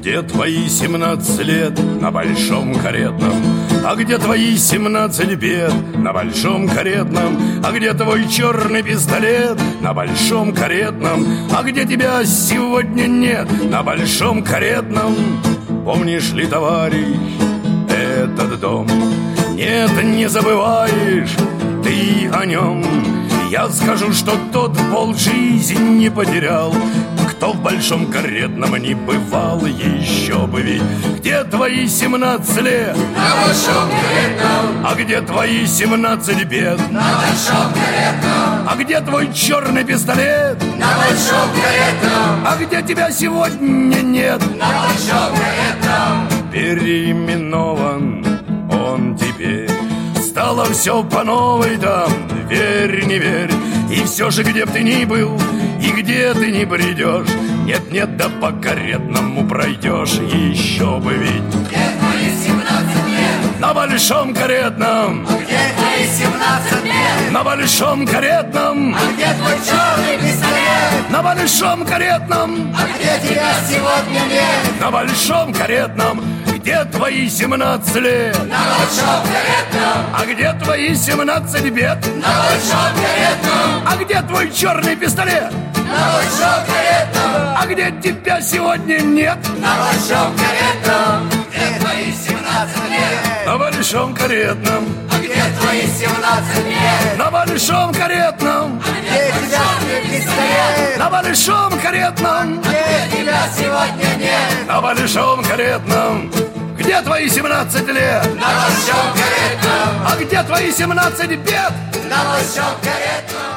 где твои 17 лет на большом каретном? А где твои 17 бед на большом каретном? А где твой черный пистолет на большом каретном? А где тебя сегодня нет на большом каретном? Помнишь ли, товарищ, этот дом? Нет, не забываешь ты о нем. Я скажу, что тот полжизни потерял, кто в большом каретном не бывал, еще бы ведь. Где твои 17 лет на большом каретном? А где твои 17 бед на большом каретном? А где твой черный пистолет на большом каретном? А где тебя сегодня нет на большом каретном? Переименован он теперь. Стало все по новой там, верь, не верь. И все же, где б ты ни был и где ты не придешь, нет-нет, да по каретному пройдешь, еще бы ведь. Где твои 17 лет? На большом каретном. А где твои 17 лет? На большом каретном. А где твой черный пистолет? На большом каретном. А где тебя сегодня нет? На большом каретном. Где твои 17 лет? На большом каретном. А где твои 17 бед? На большом каретном. А где твой черный пистолет? На большом каретном. А где тебя сегодня нет? На большом каретном. Где твои 17 лет? На большом каретном. А где твои 17 лет? На большом каретном. А где тебя пистолет? На большом каретном. Где тебя сегодня нет? На большом каретном. Где твои 17 лет? На большом каретном. А где твои 17 бед? На большом каретном.